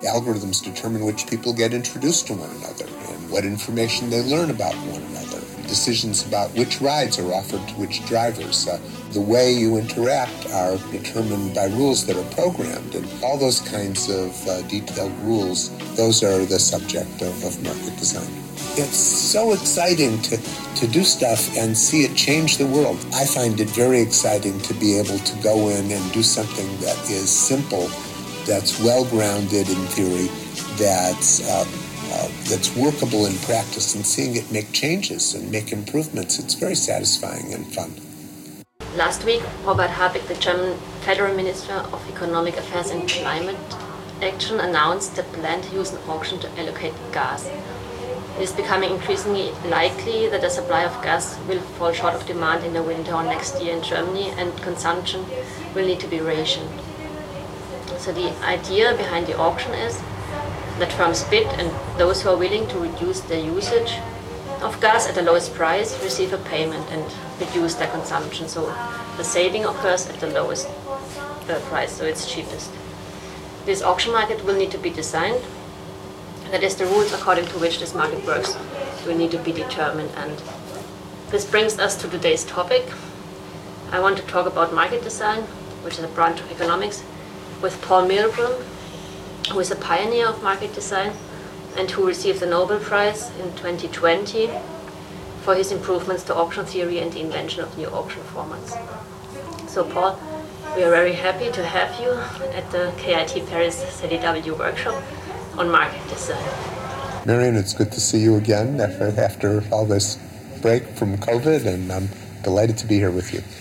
Algorithms determine which people get introduced to one another and what information they learn about one another. Decisions about which rides are offered to which drivers. The way you interact are determined by rules that are programmed, and all those kinds of detailed rules, those are the subject of market design. It's so exciting to do stuff and see it change the world. I find it very exciting to be able to go in and do something that is simple, that's well-grounded in theory, that's workable in practice, and seeing it make changes and make improvements. It's very satisfying and fun. Last week, Robert Habeck, the German Federal Minister of Economic Affairs and Climate Action, announced the plan to use an auction to allocate gas. It is becoming increasingly likely that the supply of gas will fall short of demand in the winter or next year in Germany, and consumption will need to be rationed. So the idea behind the auction is that firms bid, and those who are willing to reduce their usage of gas at the lowest price receive a payment and reduce their consumption. So the saving occurs at the lowest price, so it's cheapest. This auction market will need to be designed. That is, the rules according to which this market works will need to be determined. And this brings us to today's topic. I want to talk about market design, which is a branch of economics, with Paul Milgrom, who is a pioneer of market design and who received the Nobel Prize in 2020 for his improvements to auction theory and the invention of new auction formats. So Paul, we are very happy to have you at the KIT Paris CDW workshop on market design. Marion, it's good to see you again after all this break from COVID, and I'm delighted to be here with you.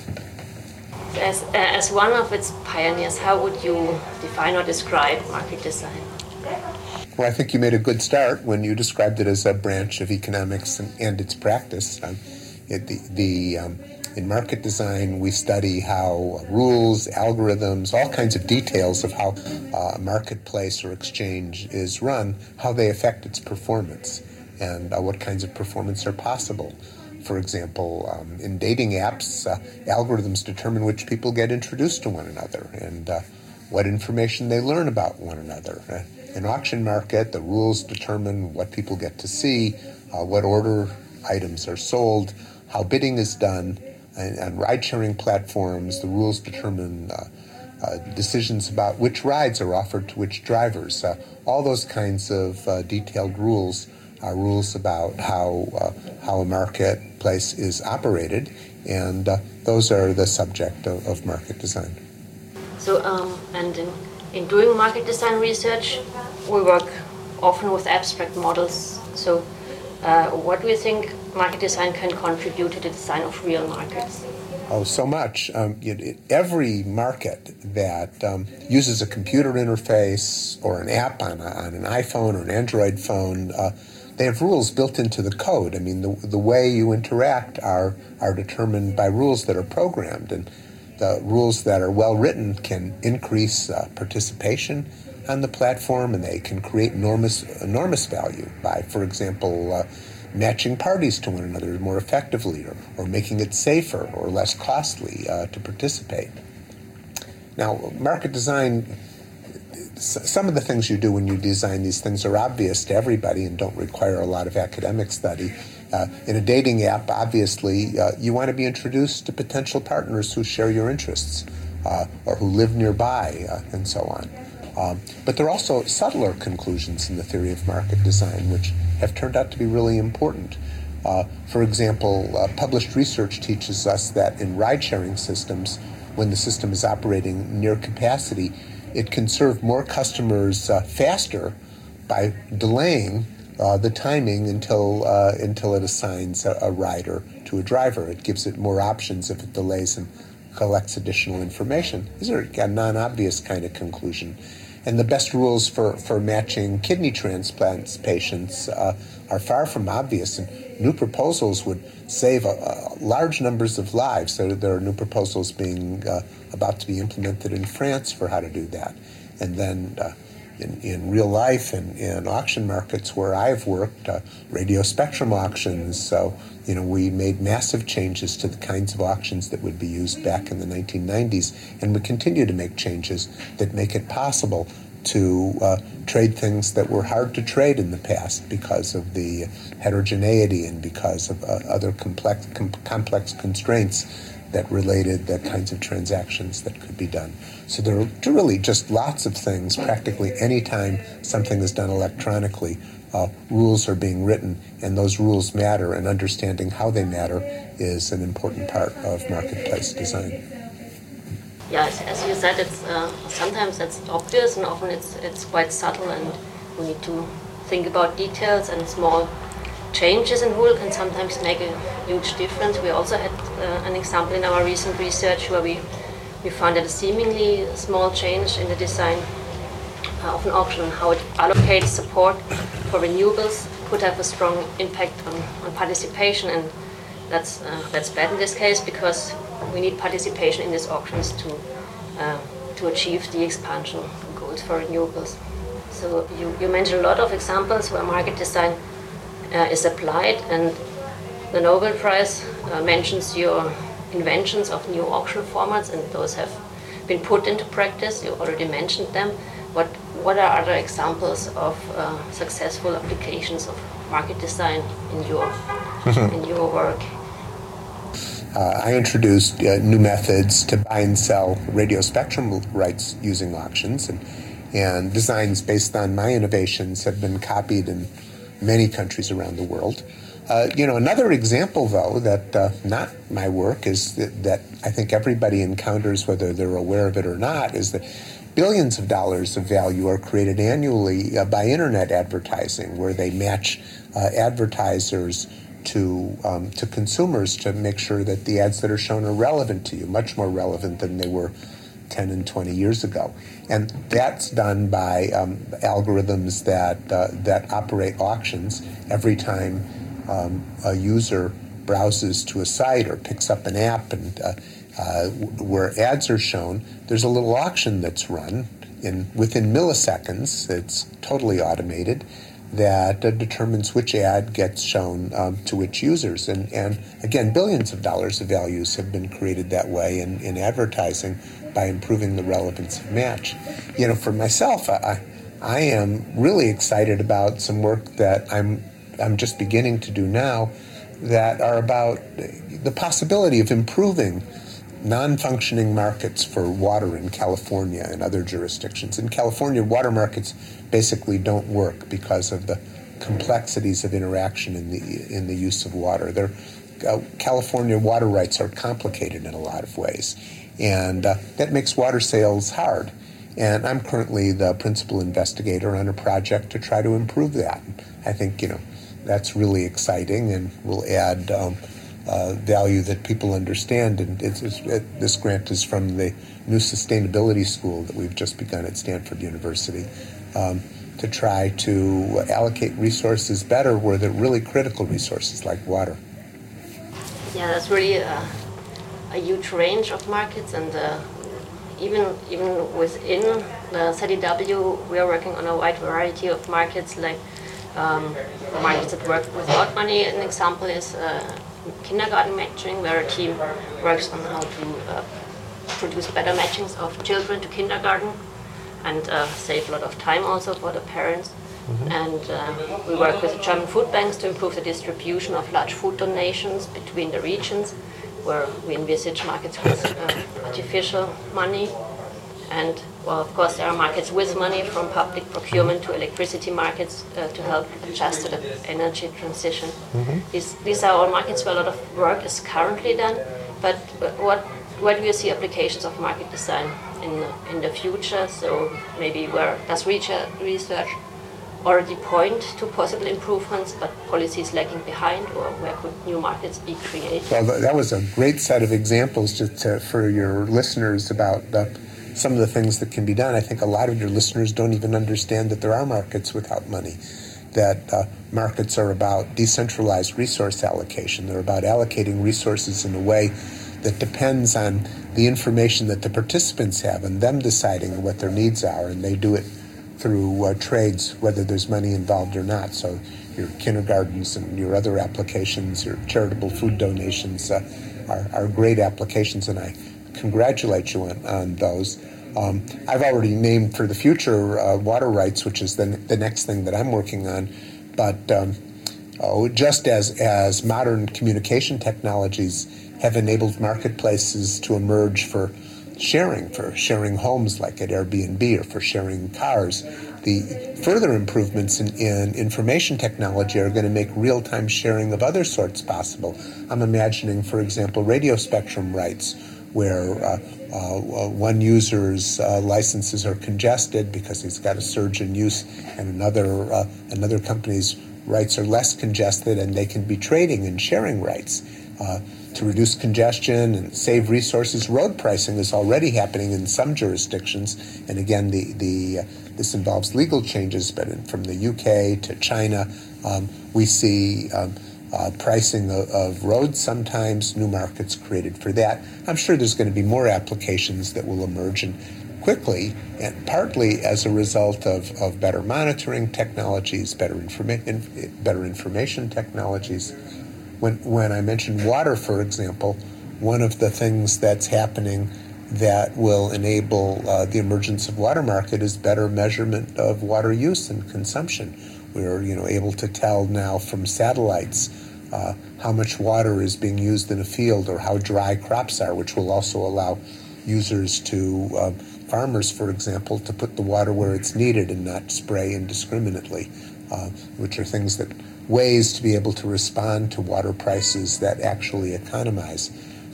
As one of its pioneers, how would you define or describe market design? Well, I think you made a good start when you described it as a branch of economics and its practice. In market design, we study how rules, algorithms, all kinds of details of how a marketplace or exchange is run, how they affect its performance, and what kinds of performance are possible. For example, in dating apps, algorithms determine which people get introduced to one another and what information they learn about one another. In auction market, the rules determine what people get to see, what order items are sold, how bidding is done. And on ride-sharing platforms, the rules determine decisions about which rides are offered to which drivers. All those kinds of detailed rules are rules about how a marketplace is operated, and those are the subject of market design. So, and in doing market design research, we work often with abstract models. So, what do you think market design can contribute to the design of real markets? Oh, so much. Every market that uses a computer interface or an app on an iPhone or an Android phone, they have rules built into the code. I mean, the way you interact are determined by rules that are programmed, and the rules that are well written can increase participation on the platform, and they can create enormous value by, for example, matching parties to one another more effectively, or making it safer or less costly to participate. Now, market design, some of the things you do when you design these things are obvious to everybody and don't require a lot of academic study. In a dating app, obviously, you want to be introduced to potential partners who share your interests or who live nearby and so on. But there are also subtler conclusions in the theory of market design which have turned out to be really important. For example, published research teaches us that in ride-sharing systems, when the system is operating near capacity, it can serve more customers faster by delaying the timing until it assigns a rider to a driver. It gives it more options if it delays and collects additional information. These are a non-obvious kind of conclusion. And the best rules for matching kidney transplants patients are far from obvious, and new proposals would save large numbers of lives. So there are new proposals being about to be implemented in France for how to do that. And then in real life and in auction markets where I've worked, radio spectrum auctions, so we made massive changes to the kinds of auctions that would be used back in the 1990s, and we continue to make changes that make it possible to trade things that were hard to trade in the past because of the heterogeneity and because of other complex constraints that related the kinds of transactions that could be done. So there are really just lots of things. Practically any time something is done electronically, rules are being written, and those rules matter, and understanding how they matter is an important part of marketplace design. Yes, as you said, it's sometimes it's obvious, and often it's quite subtle, and we need to think about details, and small changes in rule can sometimes make a huge difference. We also had an example in our recent research where we found that a seemingly small change in the design of an auction, how it allocates support for renewables, could have a strong impact on participation, and that's bad in this case because we need participation in these auctions to achieve the expansion goals for renewables. So you mentioned a lot of examples where market design is applied, and the Nobel Prize mentions your inventions of new auction formats, and those have been put into practice. You already mentioned them. What are other examples of successful applications of market design in your work? I introduced new methods to buy and sell radio spectrum rights using auctions, and designs based on my innovations have been copied in many countries around the world. Another example, though, that not my work is that I think everybody encounters, whether they're aware of it or not, is that billions of dollars of value are created annually by internet advertising, where they match advertisers to consumers to make sure that the ads that are shown are relevant to you, much more relevant than they were 10 and 20 years ago. And that's done by algorithms that operate auctions. Every time a user browses to a site or picks up an app and where ads are shown, there's a little auction that's run within milliseconds. It's totally automated, that determines which ad gets shown to which users. And again, billions of dollars of values have been created that way in advertising by improving the relevance of match. For myself, I am really excited about some work that I'm just beginning to do now that are about the possibility of improving non-functioning markets for water in California and other jurisdictions. In California, water markets basically don't work because of the complexities of interaction in the use of water. California water rights are complicated in a lot of ways, and that makes water sales hard. And I'm currently the principal investigator on a project to try to improve that. I think that's really exciting and will add value that people understand. And this grant is from the new sustainability school that we've just begun at Stanford University to try to allocate resources better where they're really critical resources like water. Yeah, that's really a huge range of markets, and even within the ZEW, we are working on a wide variety of markets, like markets that work without money. An example is kindergarten matching, where a team works on how to produce better matchings of children to kindergarten and save a lot of time also for the parents. Mm-hmm. And we work with the German food banks to improve the distribution of large food donations between the regions, where we envisage markets with artificial money. And, well, of course, there are markets with money, from public procurement to electricity markets, to help adjust to the energy transition. Mm-hmm. These are all markets where a lot of work is currently done. But where do you see applications of market design in the future? So maybe where does research already point to possible improvements, but policies lagging behind, or where could new markets be created? Well, that was a great set of examples for your listeners about some of the things that can be done. I think a lot of your listeners don't even understand that there are markets without money, that markets are about decentralized resource allocation. They're about allocating resources in a way that depends on the information that the participants have and them deciding what their needs are, and they do it through trades, whether there's money involved or not. So your kindergartens and your other applications, your charitable food donations are great applications, and I congratulate you on those. I've already named for the future water rights, which is the next thing that I'm working on. But just as modern communication technologies have enabled marketplaces to emerge for sharing homes like at Airbnb or for sharing cars, the further improvements in information technology are going to make real-time sharing of other sorts possible. I'm imagining, for example, radio spectrum rights, where one user's licenses are congested because he's got a surge in use, and another company's rights are less congested, and they can be trading and sharing rights to reduce congestion and save resources. Road pricing is already happening in some jurisdictions, and again, this involves legal changes. But from the UK to China, we see pricing of roads sometimes, new markets created for that. I'm sure there's going to be more applications that will emerge, and quickly, and partly as a result of better monitoring technologies, better information technologies. When I mentioned water, for example, one of the things that's happening that will enable the emergence of water market is better measurement of water use and consumption. We're able to tell now from satellites how much water is being used in a field or how dry crops are, which will also allow users to, farmers, for example, to put the water where it's needed and not spray indiscriminately, which are ways to be able to respond to water prices that actually economize.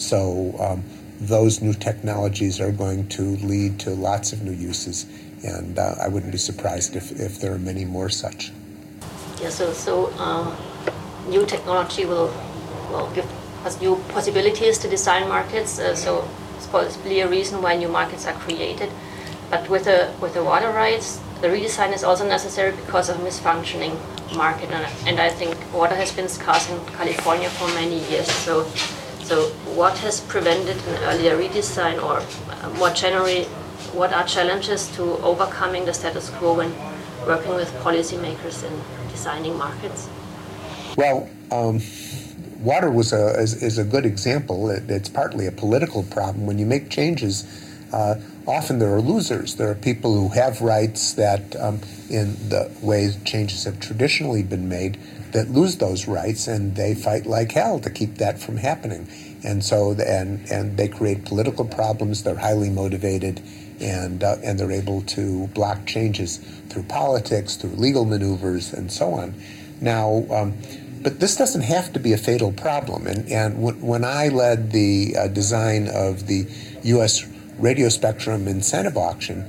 So those new technologies are going to lead to lots of new uses, and I wouldn't be surprised if there are many more such. Yeah, so new technology will give us new possibilities to design markets, so it's possibly a reason why new markets are created. But with the water rights, the redesign is also necessary because of misfunctioning market, and I think water has been scarce in California for many years. So what has prevented an earlier redesign, or more generally, what are challenges to overcoming the status quo when working with policymakers in designing markets? Well, water is a good example. It's partly a political problem. When you make changes, often there are losers. There are people who have rights that, in the way changes have traditionally been made, that lose those rights, and they fight like hell to keep that from happening. And so, and they create political problems. They're highly motivated, and they're able to block changes through politics, through legal maneuvers, and so on. Now, but this doesn't have to be a fatal problem. And when I led the design of the U.S. radio spectrum incentive auction,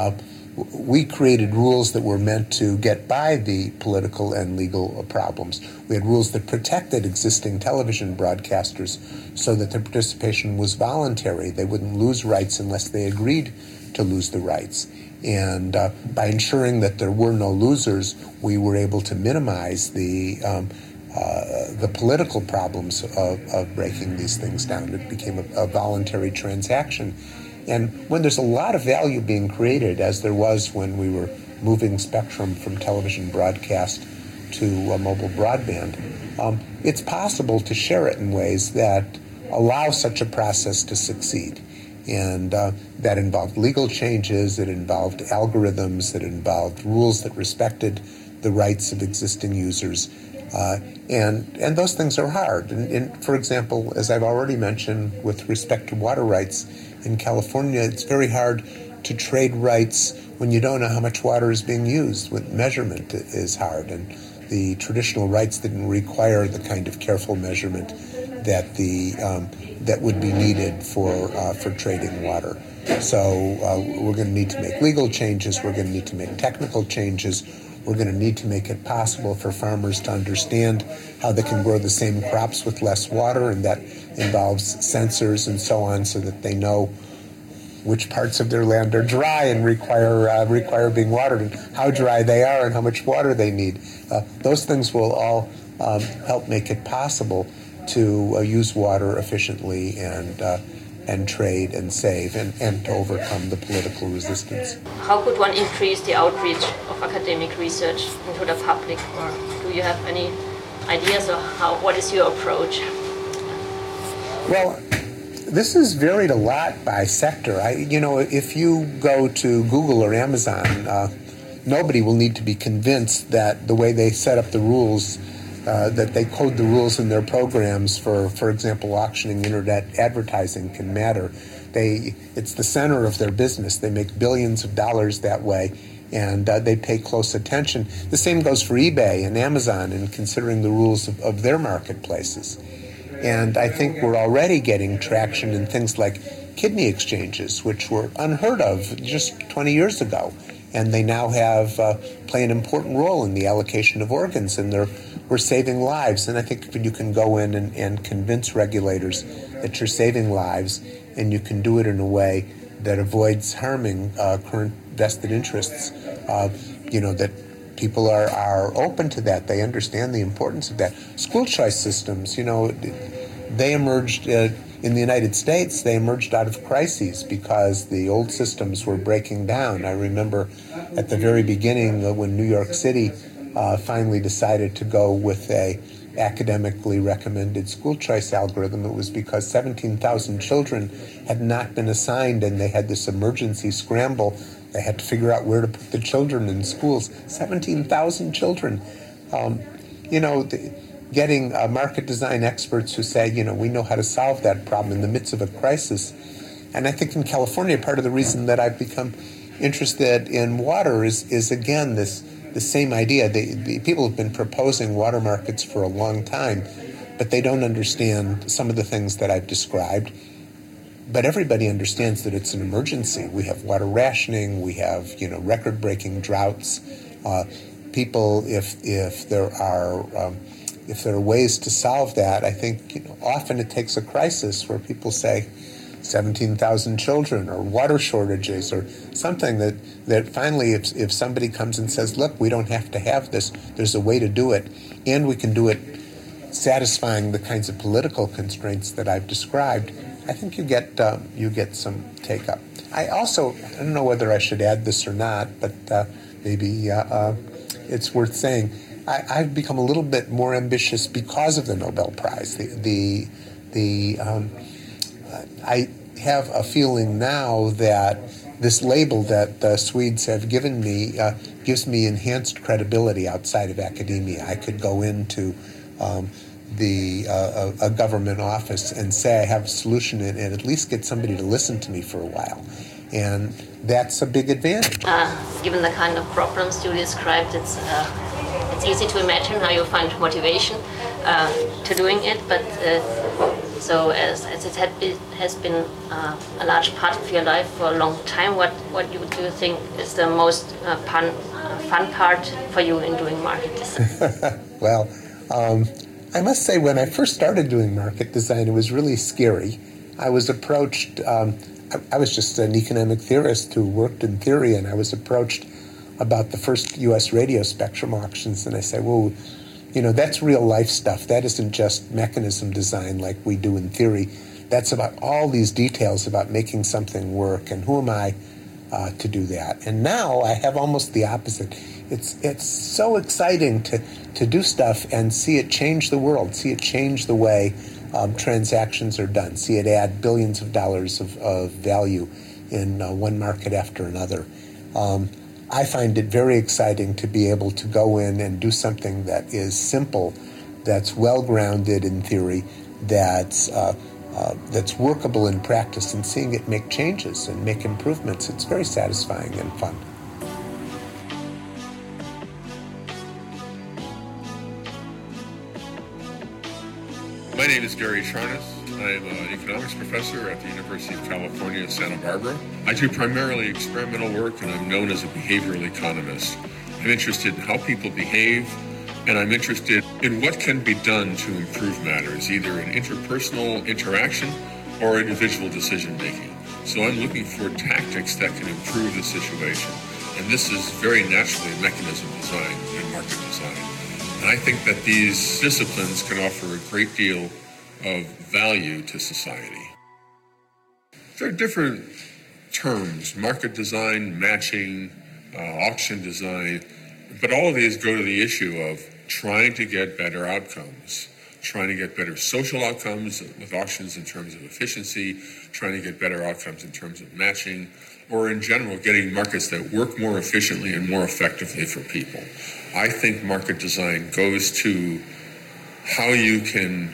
we created rules that were meant to get by the political and legal problems. We had rules that protected existing television broadcasters so that their participation was voluntary. They wouldn't lose rights unless they agreed to lose the rights. And by ensuring that there were no losers, we were able to minimize the political problems of breaking these things down. It became a voluntary transaction. And when there's a lot of value being created, as there was when we were moving spectrum from television broadcast to mobile broadband, it's possible to share it in ways that allow such a process to succeed. And that involved legal changes, it involved algorithms, it involved rules that respected the rights of existing users. And those things are hard. And for example, as I've already mentioned, with respect to water rights in California, it's very hard to trade rights when you don't know how much water is being used. When measurement is hard, and the traditional rights didn't require the kind of careful measurement that that would be needed for trading water. So we're going to need to make legal changes. We're going to need to make technical changes. We're going to need to make it possible for farmers to understand how they can grow the same crops with less water, and that involves sensors and so on, so that they know which parts of their land are dry and require being watered, and how dry they are and how much water they need. Those things will all help make it possible to use water efficiently and trade and save and to overcome the political resistance. How could one increase the outreach of academic research into the public, or do you have any ideas of what is your approach? Well, This is varied a lot by sector. If you go to Google or Amazon, nobody will need to be convinced that the way they set up the rules, that they code the rules in their programs for example, auctioning internet advertising can matter. It's the center of their business. They make billions of dollars that way, and they pay close attention. The same goes for eBay and Amazon in considering the rules of their marketplaces. And I think we're already getting traction in things like kidney exchanges, which were unheard of just 20 years ago. And they now play an important role in the allocation of organs, and we're saving lives. And I think if you can go in and convince regulators that you're saving lives, and you can do it in a way that avoids harming current vested interests, that people are open to that. They understand the importance of that. School choice systems, they emerged in the United States. They emerged out of crises because the old systems were breaking down. I remember at the very beginning when New York City finally decided to go with a academically recommended school choice algorithm, it was because 17,000 children had not been assigned, and they had this emergency scramble. They had to figure out where to put the children in schools. 17,000 children. Getting market design experts who say, we know how to solve that problem in the midst of a crisis. And I think in California, part of the reason that I've become interested in water is again, the same idea. The people have been proposing water markets for a long time, but they don't understand some of the things that I've described. But everybody understands that it's an emergency. We have water rationing. We have, record-breaking droughts. People, if there are ways to solve that, I think, often it takes a crisis where people say 17,000 children or water shortages or something that finally, if somebody comes and says, look, we don't have to have this, there's a way to do it, and we can do it satisfying the kinds of political constraints that I've described, I think you get some take-up. I don't know whether I should add this or not, but maybe it's worth saying. I've become a little bit more ambitious because of the Nobel Prize. I have a feeling now that this label that the Swedes have given me gives me enhanced credibility outside of academia. I could go into a government office and say I have a solution and at least get somebody to listen to me for a while. And that's a big advantage. Given the kind of problems you described, it's easy to imagine how you find motivation to doing it, but so as it has been a large part of your life for a long time, what do you think is the most fun part for you in doing market design? Well, I must say when I first started doing market design, it was really scary. I was approached, I was just an economic theorist who worked in theory, and I was approached about the first U.S. radio spectrum auctions, and I said, well, that's real life stuff. That isn't just mechanism design like we do in theory. That's about all these details about making something work, and who am I to do that? And now I have almost the opposite. It's so exciting to do stuff and see it change the world, see it change the way transactions are done, see it add billions of dollars of value in one market after another. I find it very exciting to be able to go in and do something that is simple, that's well-grounded in theory, that's workable in practice, and seeing it make changes and make improvements. It's very satisfying and fun. My name is Gary Charnas. I'm an economics professor at the University of California, Santa Barbara. I do primarily experimental work, and I'm known as a behavioral economist. I'm interested in how people behave, and I'm interested in what can be done to improve matters, either in interpersonal interaction or individual decision-making. So I'm looking for tactics that can improve the situation. And this is very naturally mechanism design and market design. And I think that these disciplines can offer a great deal of value to society. There are different terms: market design, matching, auction design, but all of these go to the issue of trying to get better outcomes. trying to get better social outcomes with auctions in terms of efficiency, trying to get better outcomes in terms of matching, or in general, getting markets that work more efficiently and more effectively for people. I think market design goes to how you can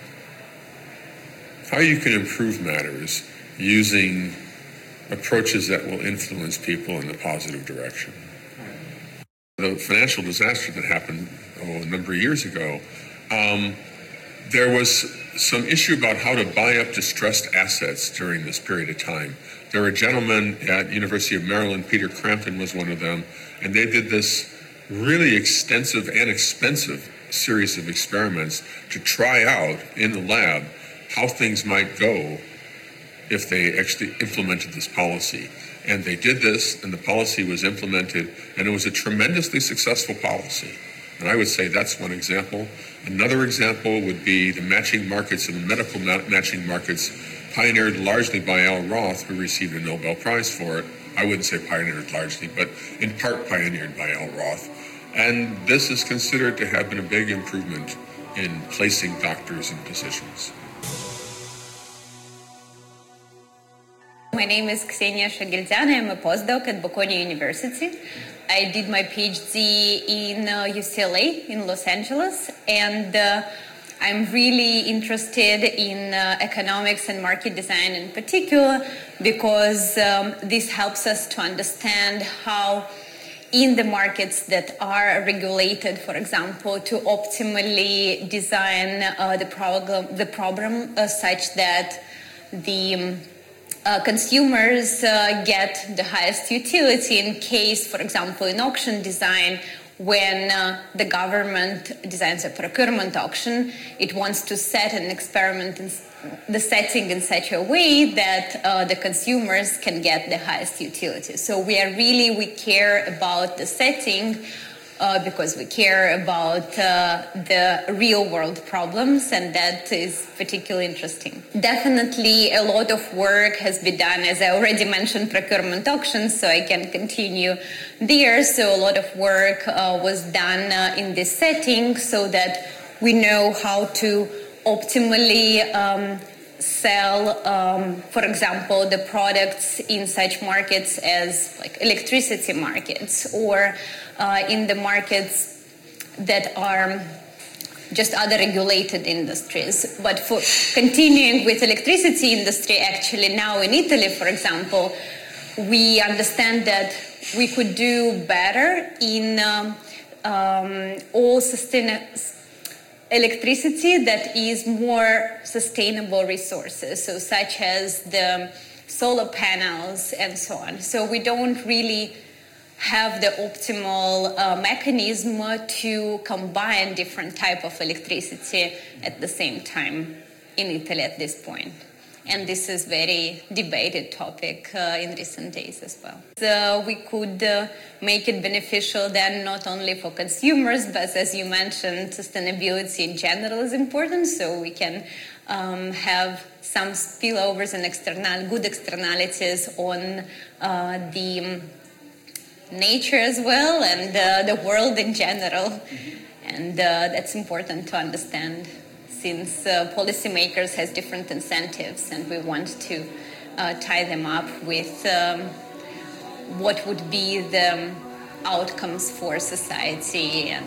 improve matters using approaches that will influence people in a positive direction. The financial disaster that happened a number of years ago, there was some issue about how to buy up distressed assets during this period of time. There were gentlemen at University of Maryland, Peter Crampton was one of them, and they did this really extensive and expensive series of experiments to try out in the lab how things might go if they actually implemented this policy. And they did this, and the policy was implemented, and it was a tremendously successful policy. And I would say that's one example. Another example would be the matching markets and the medical matching markets, pioneered largely by Al Roth, who received a Nobel Prize for it. I wouldn't say pioneered largely, but in part pioneered by Al Roth. And this is considered to have been a big improvement in placing doctors in positions. My name is Ksenia Shagildyana. I'm a postdoc at Bocconi University. I did my PhD in UCLA in Los Angeles, and I'm really interested in economics and market design in particular because this helps us to understand how in the markets that are regulated, for example, to optimally design the problem such that the consumers get the highest utility in case, for example, in auction design, when the government designs a procurement auction, it wants to set an experiment in the setting in such a way that the consumers can get the highest utility. So we care about the setting because we care about the real world problems, and that is particularly interesting. Definitely a lot of work has been done, as I already mentioned, procurement auctions, so I can continue there. So a lot of work was done in this setting so that we know how to optimally sell, for example, the products in such markets as like electricity markets, or in the markets that are just other regulated industries. But for continuing with electricity industry, actually now in Italy, for example, we understand that we could do better in all electricity that is more sustainable resources, so such as the solar panels and so on. So we don't really have the optimal mechanism to combine different type of electricity at the same time in Italy at this point. And this is very debated topic in recent days as well. So we could make it beneficial then not only for consumers, but as you mentioned, sustainability in general is important. So we can have some spillovers and good externalities on the nature as well, and the world in general. Mm-hmm. And that's important to understand, since policymakers has different incentives, and we want to tie them up with what would be the outcomes for society. And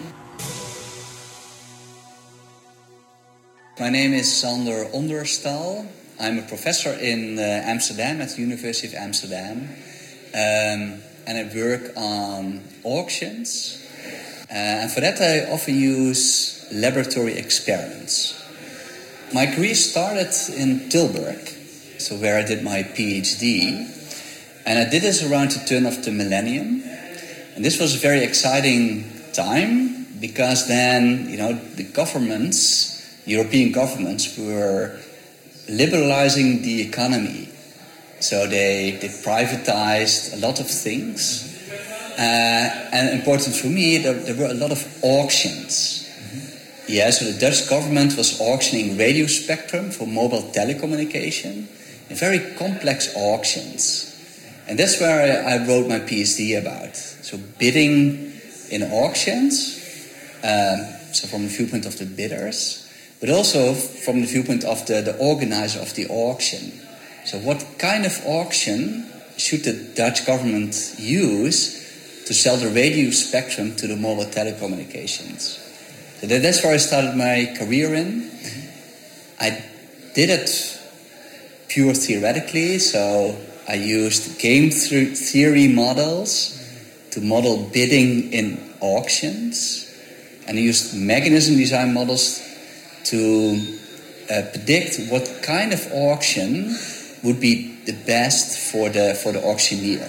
my name is Sander Onderstal. I'm a professor in Amsterdam at the University of Amsterdam. And I work on auctions. And for that I often use laboratory experiments. My career started in Tilburg, so where I did my PhD. And I did this around the turn of the millennium. And this was a very exciting time because then, the governments, European governments, were liberalizing the economy. So they privatized a lot of things. And important for me, there were a lot of auctions. Mm-hmm. Yeah, so the Dutch government was auctioning radio spectrum for mobile telecommunication in very complex auctions. And that's where I wrote my PhD about. So bidding in auctions, so from the viewpoint of the bidders, but also from the viewpoint of the organizer of the auction. So what kind of auction should the Dutch government use to sell the radio spectrum to the mobile telecommunications? So that's where I started my career in. I did it pure theoretically, so I used game theory models to model bidding in auctions, and I used mechanism design models to predict what kind of auction would be the best for the auctioneer.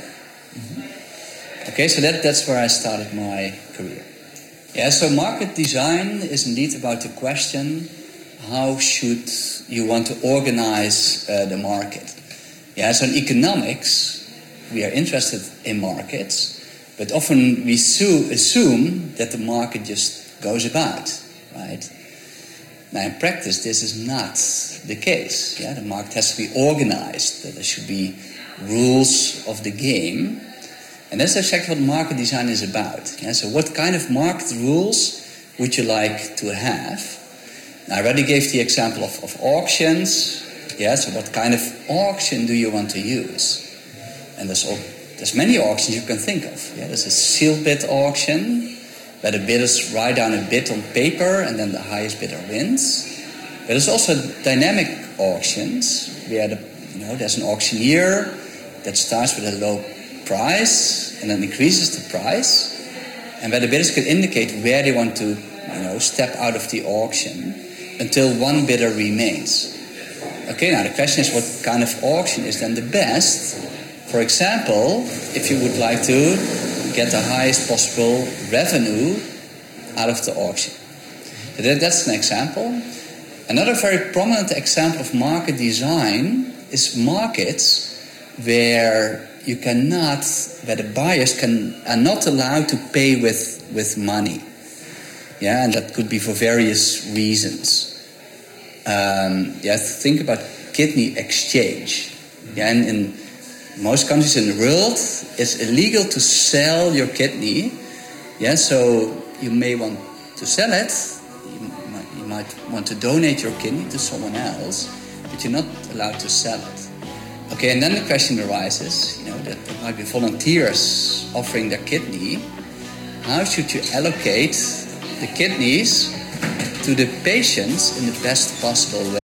Okay, so that's where I started my career. Yeah, so market design is indeed about the question, how should you want to organize the market? Yeah, so in economics, we are interested in markets, but often we assume that the market just goes about, right? Now, in practice, this is not the case. Yeah, the market has to be organized. There should be rules of the game. And that's exactly what market design is about. Yeah, so what kind of market rules would you like to have? Now, I already gave the example of auctions. Yeah, so what kind of auction do you want to use? And there's many auctions you can think of. Yeah, there's a sealed bid auction, where the bidders write down a bid on paper and then the highest bidder wins. But there's also dynamic auctions where there's an auctioneer that starts with a low price and then increases the price, and where the bidders can indicate where they want to step out of the auction until one bidder remains. Okay, now the question is, what kind of auction is then the best? For example, if you would like to get the highest possible revenue out of the auction. That's an example. Another very prominent example of market design is markets where the buyers are not allowed to pay with money. Yeah, and that could be for various reasons. Think about kidney exchange. Yeah, and in most countries in the world, it's illegal to sell your kidney. Yeah, so you may want to sell it. You might want to donate your kidney to someone else, but you're not allowed to sell it. Okay, and then the question arises, that there might be volunteers offering their kidney. How should you allocate the kidneys to the patients in the best possible way?